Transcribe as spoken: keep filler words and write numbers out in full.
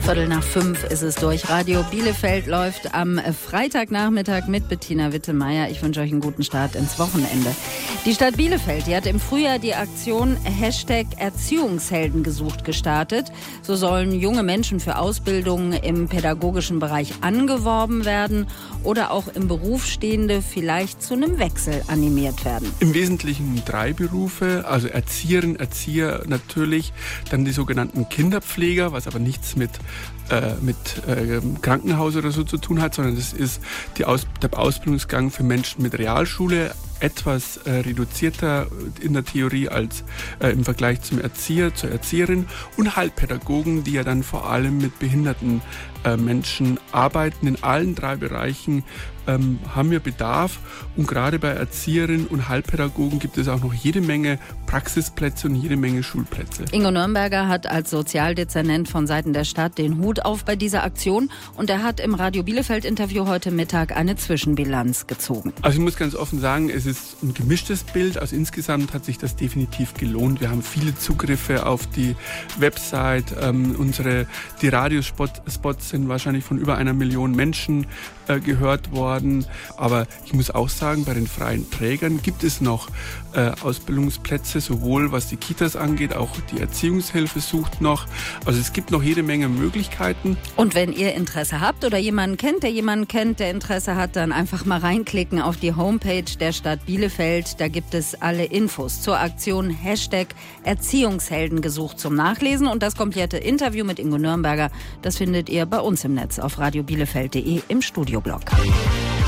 Viertel nach fünf ist es durch. Radio Bielefeld läuft am Freitagnachmittag mit Bettina Wittemeier. Ich wünsche euch einen guten Start ins Wochenende. Die Stadt Bielefeld, die hat im Frühjahr die Aktion Hashtag Erziehungshelden gesucht gestartet. So sollen junge Menschen für Ausbildungen im pädagogischen Bereich angeworben werden oder auch im Beruf Stehende vielleicht zu einem Wechsel animiert werden. Im Wesentlichen drei Berufe, also Erzieherin, Erzieher natürlich, dann die sogenannten Kinderpfleger, was aber nichts mit äh, mit äh, Krankenhaus oder so zu tun hat, sondern das ist die Aus- der Ausbildungsgang für Menschen mit Realschule, etwas äh, reduzierter in der Theorie als äh, im Vergleich zum Erzieher, zur Erzieherin, und Heilpädagogen, die ja dann vor allem mit behinderten äh, Menschen arbeiten. In allen drei Bereichen ähm, haben wir Bedarf, und gerade bei Erzieherinnen und Heilpädagogen gibt es auch noch jede Menge Praxisplätze und jede Menge Schulplätze. Ingo Nürnberger hat als Sozialdezernent von Seiten der Stadt den Hut auf bei dieser Aktion, und er hat im Radio Bielefeld-Interview heute Mittag eine Zwischenbilanz gezogen. Also ich muss ganz offen sagen, es ist ein gemischtes Bild. Also insgesamt hat sich das definitiv gelohnt. Wir haben viele Zugriffe auf die Website. Ähm, unsere, die Radiospots sind wahrscheinlich von über einer Million Menschen äh, gehört worden. Aber ich muss auch sagen, bei den freien Trägern gibt es noch äh, Ausbildungsplätze, sowohl was die Kitas angeht, auch die Erziehungshilfe sucht noch. Also es gibt noch jede Menge Möglichkeiten. Und wenn ihr Interesse habt oder jemanden kennt, der jemanden kennt, der Interesse hat, dann einfach mal reinklicken auf die Homepage der Stadt Bielefeld. Da gibt es alle Infos zur Aktion Hashtag Erziehungshelden gesucht zum Nachlesen. Und das komplette Interview mit Ingo Nürnberger, das findet ihr bei uns im Netz auf radio bielefeld punkt de im Studioblog.